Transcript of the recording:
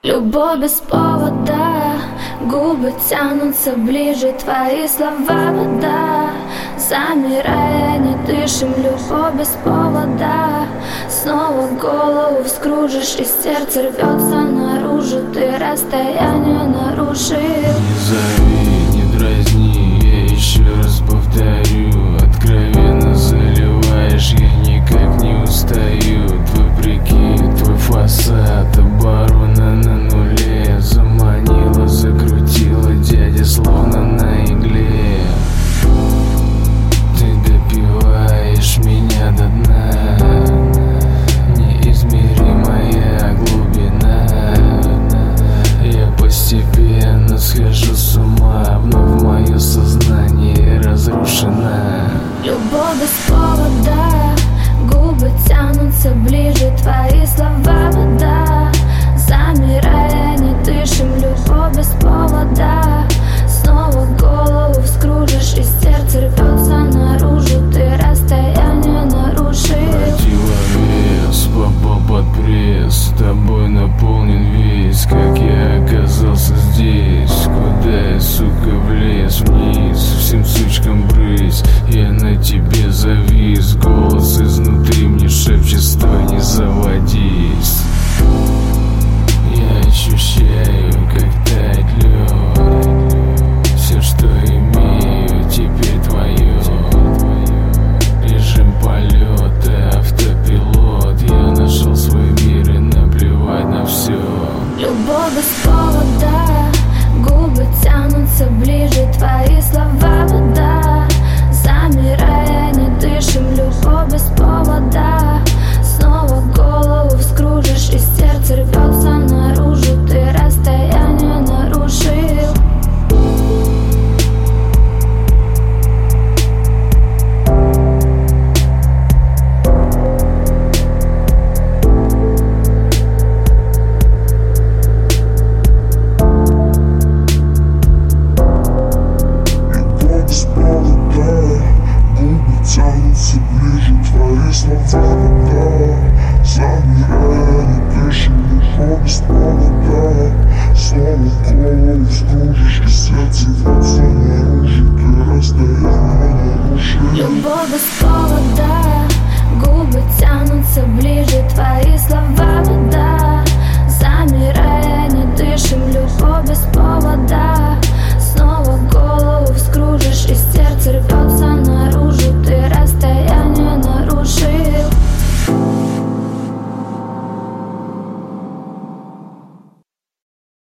Любовь без повода, губы тянутся ближе, твои слова вода. Замирая, не дышим, любовь без повода. Снова голову вскружишь, и сердце рвется наружу. Ты расстояние нарушил. Не зови, не дразни, я еще раз повторю. Откровенно заливаешь, я никак не устаю. Твой прикид, твой фасад, оборона на нуле. Заманила, закрутила, дядя словно на игле. Ты допиваешь меня до дна, неизмеримая глубина. Я постепенно схожу с ума, вновь мое сознание разрушено. Любовь без повода, губы тянутся ближе, твои слова вода. Замирая, не дышим, любовь без повода. Снова голову вскружишь, и сердце рвется наружу. Ты расстояние нарушил. Противовес, попал под пресс, тобой наполнен весь. Как я оказался здесь, куда я, сука, влез вниз. Всем сучкам брысь, я на тебе завис. Голос изнутри мне шепчет: стой, не заводись. Я ощущаю, как тает лед. Все, что имею, теперь твое. Режим полета, автопилот. Я нашел свой мир и наплевать на все. Любовь без повода, губы тянутся ближе, твои слова вода. Замирая, не дышим, любовь без повода. Снова голову вскружишь, и сердце рвется наружу. Ты расстояние нарушил. Тянутся ближе, твои слова вода. Замирая, не дышим, любовь без повода. Снова голову вскружишь, и сердце рвется наружу. Ты расстояние нарушил. Любовь без повода, губы тянутся ближе, твои слова вода. Замирая,